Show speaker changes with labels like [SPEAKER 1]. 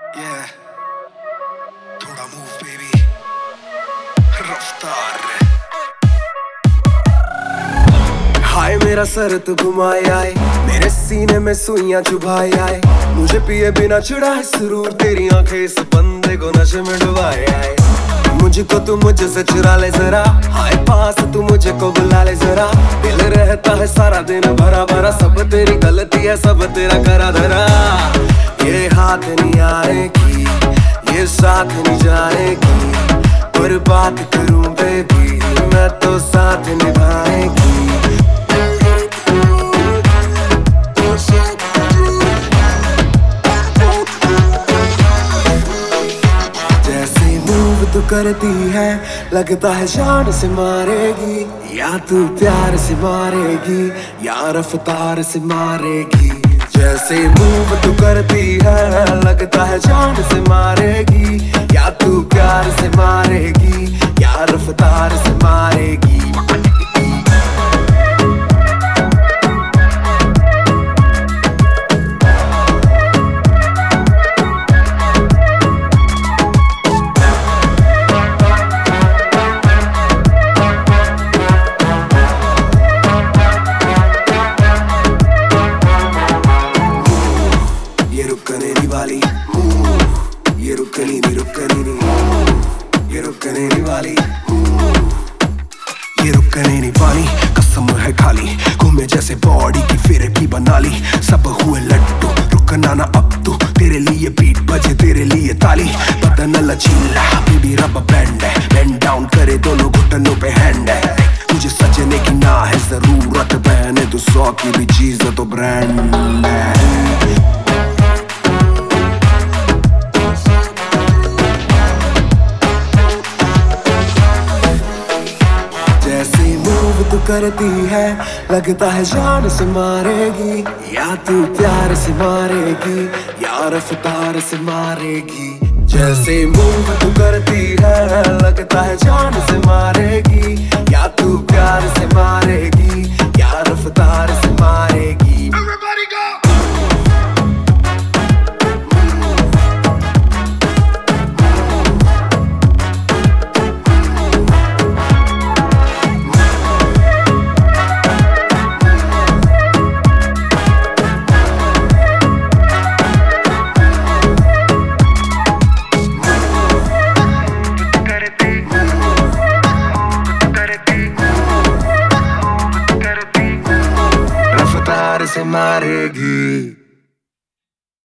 [SPEAKER 1] Yeah, थोड़ा move baby, रफ्तार। हाय मेरा सर तू घुमाए आए, मेरे सीने में सुइयां चुभाए आए, मुझे पिए बिना चिढ़ाए सुरूर, तेरी आंखें इस बंदे को नशे में डुबाए आए। मुझको तू मुझसे चुरा ले जरा, हाय पास तू मुझे को बुला ले जरा, दिल रहता है सारा दिन भरा भरा, सब तेरी गलती है सब तेरा करा धरा। ये हाथ नहीं आएगी, ये साथ नहीं जाएगी, पर बात करूं बेबी मैं तो साथ निभाएगी। तू करती है लगता है जान से मारेगी, या तू प्यार से मारेगी या रफ्तार से मारेगी। जैसे मूव तू करती है लगता है जान से मारेगी, या तू प्यार से मारेगी या रफ्तार से मारेगी। ये रुकनी नहीं रुकनी नहीं, ये रुकने नहीं वाली, ये रुकने नहीं वाली। कसम है खाली घूमे जैसे बॉडी की फिर की बना ली, सब हुए लड्डू रुकना ना अब तू, तेरे लिए बीट बजे तेरे लिए ताली। बदन लचीला बेबी रब बैंड है, बेंड डाउन करे दोनों घुटनों पे हैंड है, तुझे सजने की ना है जरूरत, पहने तू 100 की भी चीज तो ब्रांड है। तू करती है लगता है जान से मारेगी, या तू प्यार से मारेगी या रफ्तार से मारेगी। जैसे मूव तू करती है लगता है जान से मारेगी, या तू प्यार से मारेगी या रफ्तार से मारेगी।